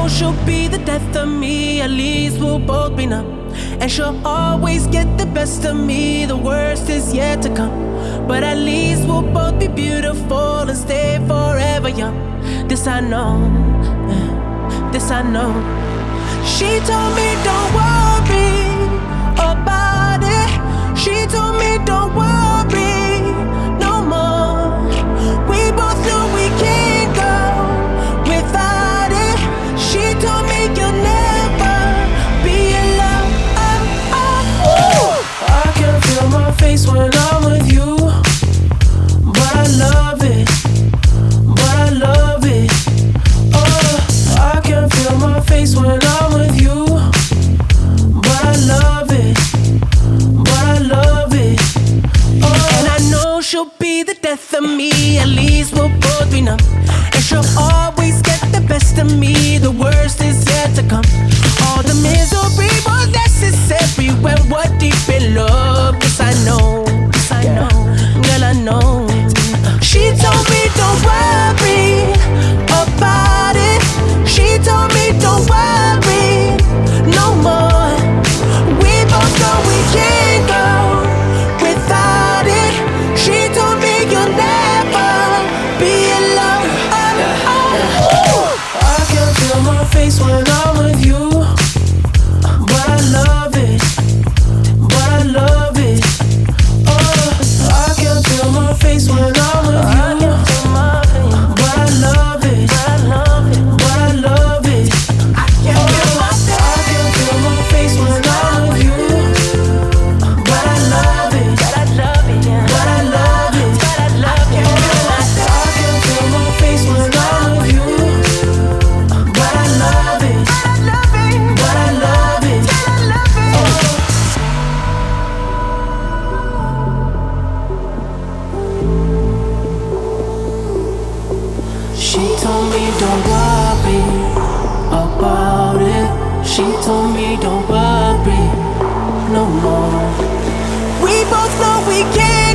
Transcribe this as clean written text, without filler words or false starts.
know she'll be the death of me, at least we'll both be numb. And she'll always get the best of me, the worst is yet to come. But at least we'll both be beautiful and stay forever young. This I know, this I know. She told me don't worry about it. She told me don't worry no more. We both know we can't go without it. She told me you'll never be alone. I can feel my face when I'm with you, but I love it, but I love it. I can feel my face when I'm with you, but I love it, but I love it. And I know she'll be the death of me, at least we'll both be numb. And she'll always get the best of me, the worst is yet to come. All the misery was necessary when we're deep in love. Yes, I know, yes, I know, girl, I know. She told me don't worry about it. She told me don't worry no more. We both know we can't go without it. She told me you'll never be alone. I can feel my face when I'm with you, but I love it, but I love it. I can feel my face when I'm with you, but I love it, but I love it. I can feel my face when I'm with you, but I love it, but I love it. I can feel my face when I'm with you, but I love it, but I love it. She told me don't worry about it. She told me don't worry no more. We both know we can't